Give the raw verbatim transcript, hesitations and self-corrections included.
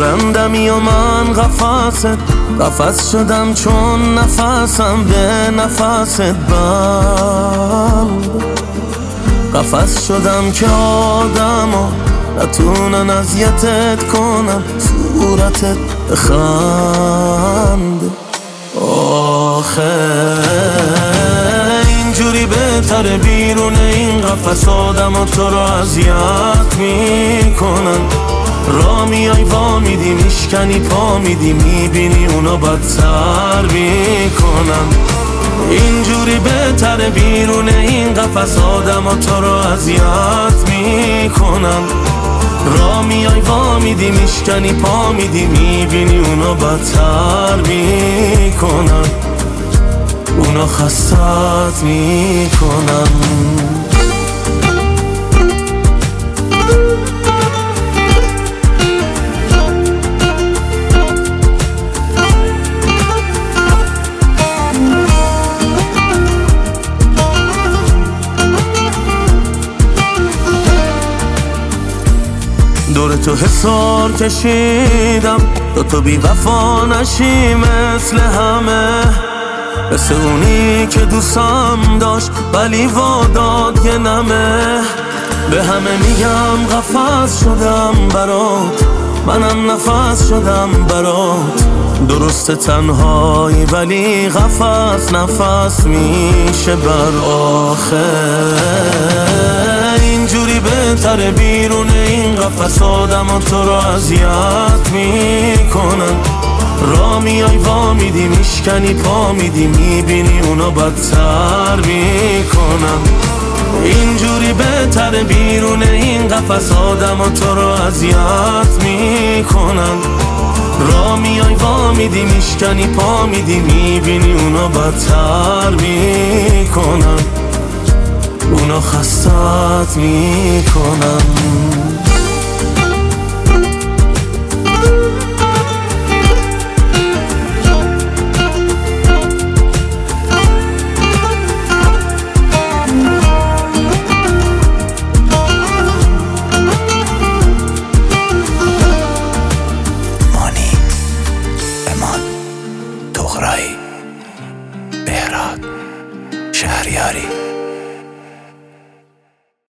پرندمی و من قفست، قفس شدم چون نفسم به نفست بند. قفس شدم که آدما نتونن اذیتت کنن، صورتت بخند. آخه اینجوری بهتره بیرون این قفس، آدما تو رو اذیت میکنن. را میای وا میدی میشکنی پا میدی، میبینی اونا بدتر میکنن. اینجوری بهتره بیرون این قفس، آدما تو رو اذیت میکنن. را میای وا میدی میشکنی پا میدی، میبینی اونا بدتر میکنن، اونا خستت میکنن. دور تو حسار کشیدم تو تو بی وفا نشی مثل همه، مثل اونی که دوستم داشت ولی واداد یه نمه. به همه میگم قفس شدم برات، منم نفس شدم برات. درست تنهایی ولی قفس نفس میشه بر. آخر اینجوری بهتره بیرون این قفس، آدما تو رو اذیت میکنن. را میای وا میدی میشکنی پا میدی، میبینی اونا بدتر میکنن. اینجوری بهتره بیرون این قفس، آدما تو رو اذیت میکنن. را میای وا میدی میشکنی پا میدی، میبینی اونا بدتر میکنن، اونا خستت میکنن.